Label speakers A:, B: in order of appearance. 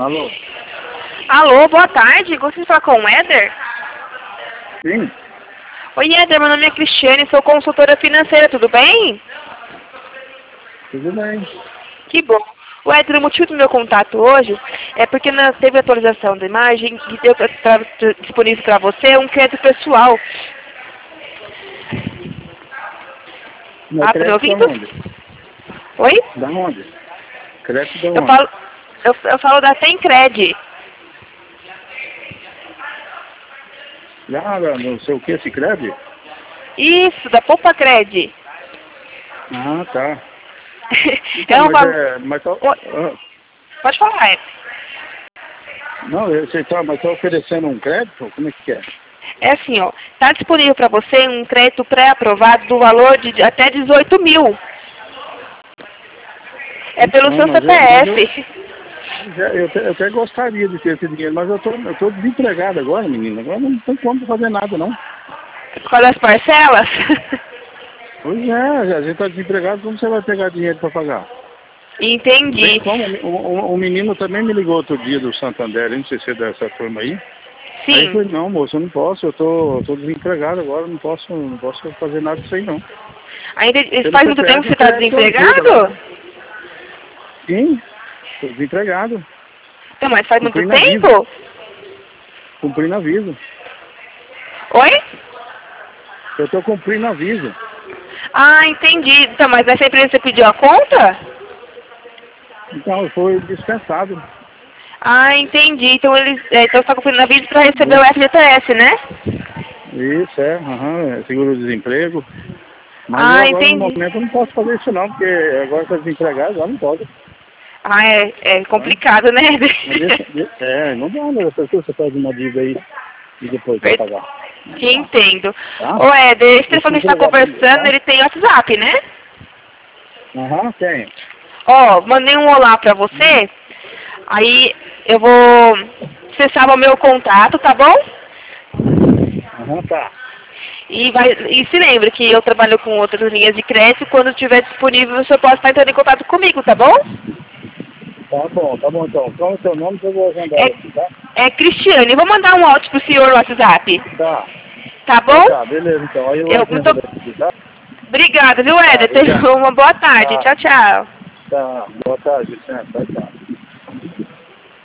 A: Alô?
B: Alô, boa tarde. Gostaria de falar com o Éder?
A: Sim?
B: Oi, Éder. Meu nome é Cristiane, sou consultora financeira. Tudo bem?
A: Tudo bem.
B: Que bom. O Éder, o motivo do meu contato hoje é porque teve atualização da imagem e deu disponível para você um crédito pessoal.
A: Meu
B: Tá me
A: crédito da
B: ouvindo?
A: onde?
B: Oi?
A: Da onde? Crédito da
B: Eu
A: onde?
B: falo, eu falo da Semcred.
A: Lá, não sei o que, Sicredi?
B: Isso, da Poupa Cred.
A: Ah, tá.
B: É
A: Então,
B: um valor...
A: mas tá,
B: Oi, pode falar, Éder.
A: não, você tá, mas tá oferecendo um crédito? Como é que é?
B: É assim, ó, está disponível para você um crédito pré-aprovado do valor de até 18 mil. É pelo
A: Não,
B: seu
A: mas
B: CPF.
A: eu até gostaria de ter esse dinheiro, mas eu tô desempregado agora, menina. Agora não tem como fazer nada, não.
B: Qual as parcelas?
A: Pois é, a gente tá desempregado, como você vai pegar dinheiro para pagar? Não tem
B: Entendi.
A: como. O menino também me ligou outro dia do Santander, não sei se é dessa turma aí. Aí eu
B: Sim.
A: falei, não, moço, eu não posso, eu tô desempregado agora, não posso fazer nada disso aí não.
B: Ainda
A: Pelo
B: faz muito tempo
A: CPF
B: que você está
A: você ajuda lá,
B: desempregado?
A: né? Sim, tô desempregado.
B: Não, mas faz muito
A: Cumprindo aviso.
B: tempo?
A: Cumprindo aviso.
B: Oi?
A: Eu tô cumprindo aviso.
B: Ah, entendi. Então, mas nessa empresa você pediu a conta?
A: Então, foi dispensado.
B: Ah, entendi. Então então você está cumprindo aviso para receber
A: Né?
B: o FGTS, né?
A: Isso, é seguro-desemprego. Mas eu
B: Ah,
A: agora, no
B: entendi.
A: momento, eu não posso fazer isso não, porque agora estou desempregado, agora não pode.
B: Ah, é
A: Né?
B: complicado, né?
A: Mas não dá, né? A pessoa você faz uma dívida aí e depois vai pagar. Não dá,
B: Entendo.
A: tá?
B: Ô, Éder, esse
A: Eu
B: telefone
A: fui
B: que a gente está
A: empregado primeiro,
B: conversando,
A: tá?
B: ele tem WhatsApp, né?
A: Aham, tenho.
B: Ó, mandei um olá pra você. Aí eu vou... Você sabe o meu contato, tá bom?
A: Aham, tá.
B: E se lembre que eu trabalho com outras linhas de crédito. Quando estiver disponível, você pode estar entrando em contato comigo, tá bom?
A: Tá bom então. Qual é o seu nome que eu vou agendar aqui, tá?
B: É Cristiane. Eu vou mandar um áudio pro senhor no WhatsApp.
A: Tá.
B: Tá
A: Então
B: bom?
A: tá, beleza então. Aí eu
B: Muito
A: agendo aqui, tá?
B: obrigada, viu,
A: Tá,
B: Éder? Tenha
A: obrigado.
B: uma boa tarde.
A: Tá,
B: Tchau, tchau.
A: tá. Boa tarde, Vicente. Tchau, tchau.